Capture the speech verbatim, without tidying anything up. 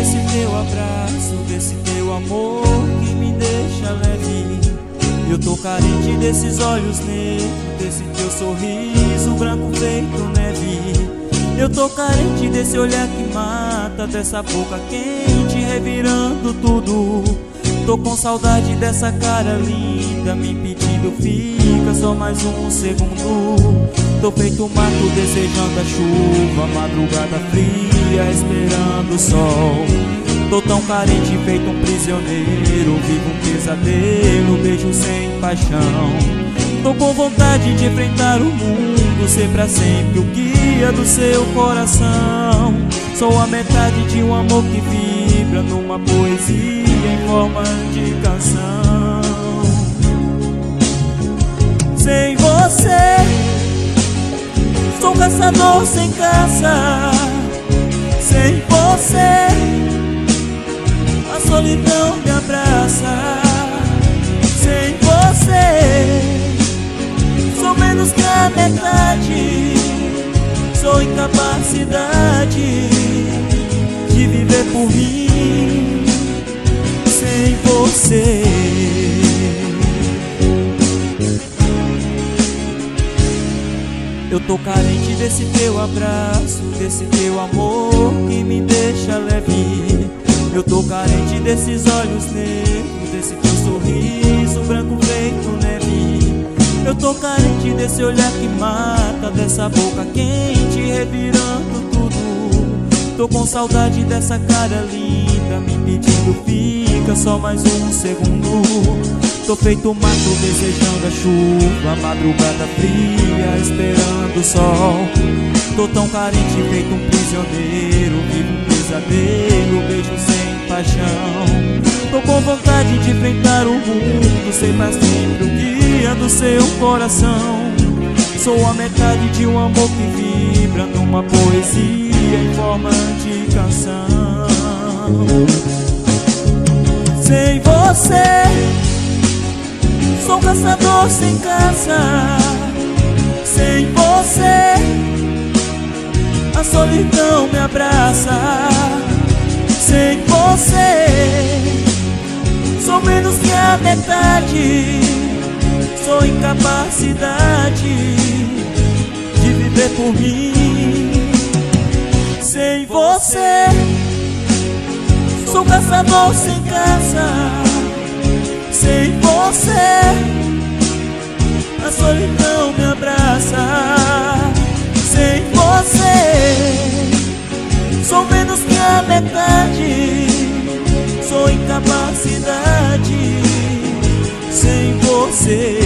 desse teu abraço, desse teu amor que me deixa leve. Eu tô carente desses olhos negros, desse teu sorriso branco feito neve. Eu tô carente desse olhar que mata, dessa boca quente revirando tudo. Tô com saudade dessa cara linda me pedindo fica só mais um segundo. Tô feito mato desejando a chuva, madrugada fria esperando o sol. Tô tão carente feito um prisioneiro, vivo um pesadelo, beijo sem paixão. Tô com vontade de enfrentar o mundo, ser pra sempre o guia do seu coração. Sou a metade de um amor que vibra numa poesia em forma de canção. Sem você, sou um caçador sem caça. Sem você, a solidão me abraça. Sem você, sou menos que a metade. Sou incapacidade de viver por mim sem você. Eu tô carente desse teu abraço, desse teu amor que me deixa leve. Eu tô carente desses olhos negros, desse teu sorriso branco feito neve. Eu tô carente desse olhar que mata, dessa boca quente revirando tudo. Tô com saudade dessa cara linda me pedindo fica só mais um segundo. Tô feito mato desejando a chuva, madrugada fria esperando o sol. Tô tão carente feito um prisioneiro, vivo um pesadelo, beijo sem paixão. Tô com vontade de enfrentar o mundo, ser pra sempre o guia do seu coração. Sou a metade de um amor que vibra numa poesia em forma de canção. Sem você, sou um caçador sem caça. Sem você, a solidão me abraça. Sem você, sou menos que a metade. Sou incapacidade de viver por mim sem você. Sou um caçador sem caça. Sem você, a solidão me abraça. Sem você, sou menos que a metade. Sou incapacidade sem você.